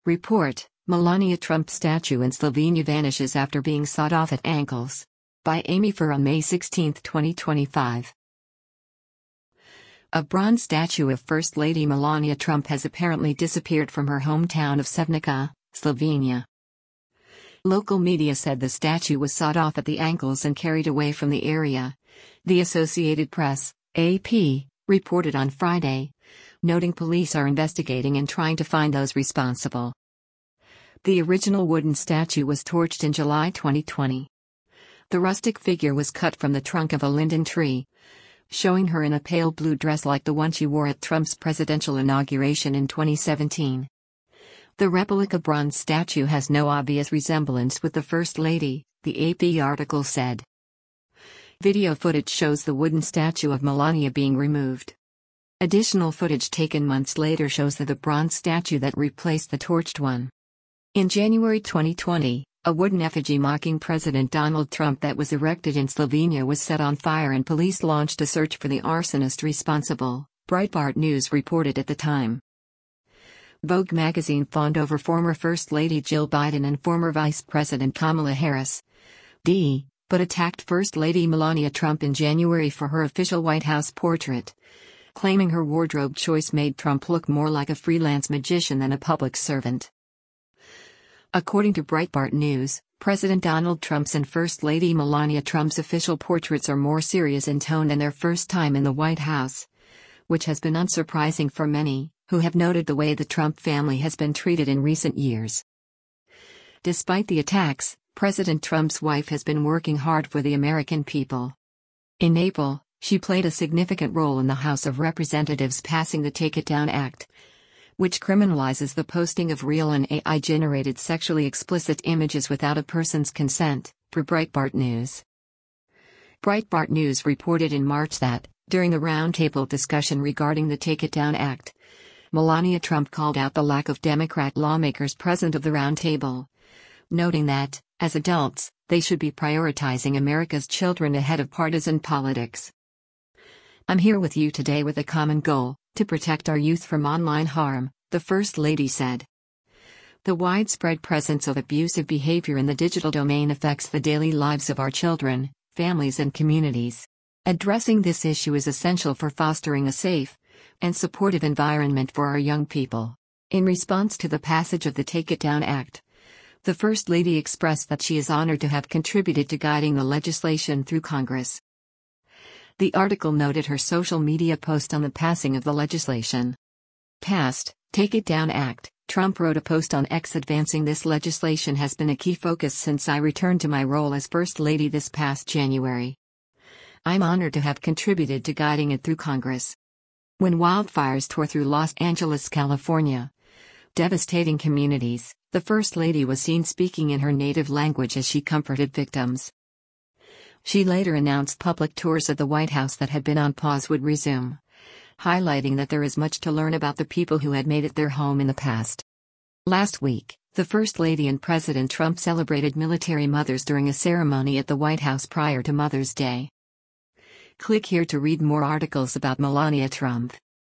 Report: Melania Trump statue in Slovenia vanishes after being sawed off at ankles. By Amy Furr on May 16, 2025. A bronze statue of First Lady Melania Trump has apparently disappeared from her hometown of Sevnica, Slovenia. Local media said the statue was sawed off at the ankles and carried away from the area. The Associated Press, AP, reported on Friday, noting police are investigating and trying to find those responsible. The original wooden statue was torched in July 2020. The rustic figure was cut from the trunk of a linden tree, showing her in a pale blue dress like the one she wore at Trump's presidential inauguration in 2017. The replica bronze statue has no obvious resemblance with the First Lady, the AP article said. Video footage shows the wooden statue of Melania being removed. Additional footage taken months later shows the bronze statue that replaced the torched one. In January 2020, a wooden effigy mocking President Donald Trump that was erected in Slovenia was set on fire and police launched a search for the arsonist responsible, Breitbart News reported at the time. Vogue magazine fawned over former First Lady Jill Biden and former Vice President Kamala Harris, but attacked First Lady Melania Trump in January for her official White House portrait, claiming her wardrobe choice made Trump look more like a freelance magician than a public servant. According to Breitbart News, President Donald Trump's and First Lady Melania Trump's official portraits are more serious in tone than their first time in the White House, which has been unsurprising for many, who have noted the way the Trump family has been treated in recent years. Despite the attacks, President Trump's wife has been working hard for the American people. In April, she played a significant role in the House of Representatives passing the Take It Down Act, which criminalizes the posting of real and AI-generated sexually explicit images without a person's consent, per Breitbart News. Breitbart News reported in March that, during the roundtable discussion regarding the Take It Down Act, Melania Trump called out the lack of Democrat lawmakers present of the roundtable, noting that, as adults, they should be prioritizing America's children ahead of partisan politics. "I'm here with you today with a common goal, to protect our youth from online harm," the First Lady said. The widespread presence of abusive behavior in the digital domain affects the daily lives of our children, families and communities. Addressing this issue is essential for fostering a safe and supportive environment for our young people. In response to the passage of the Take It Down Act, the First Lady expressed that she is honored to have contributed to guiding the legislation through Congress. The article noted her social media post on the passing of the legislation. Passed, Take It Down Act, Trump wrote a post on X advancing this legislation has been a key focus since I returned to my role as First Lady this past January. I'm honored to have contributed to guiding it through Congress. When wildfires tore through Los Angeles, California, devastating communities, the First Lady was seen speaking in her native language as she comforted victims. She later announced public tours of the White House that had been on pause would resume, highlighting that there is much to learn about the people who had made it their home in the past. Last week, the First Lady and President Trump celebrated military mothers during a ceremony at the White House prior to Mother's Day. Click here to read more articles about Melania Trump.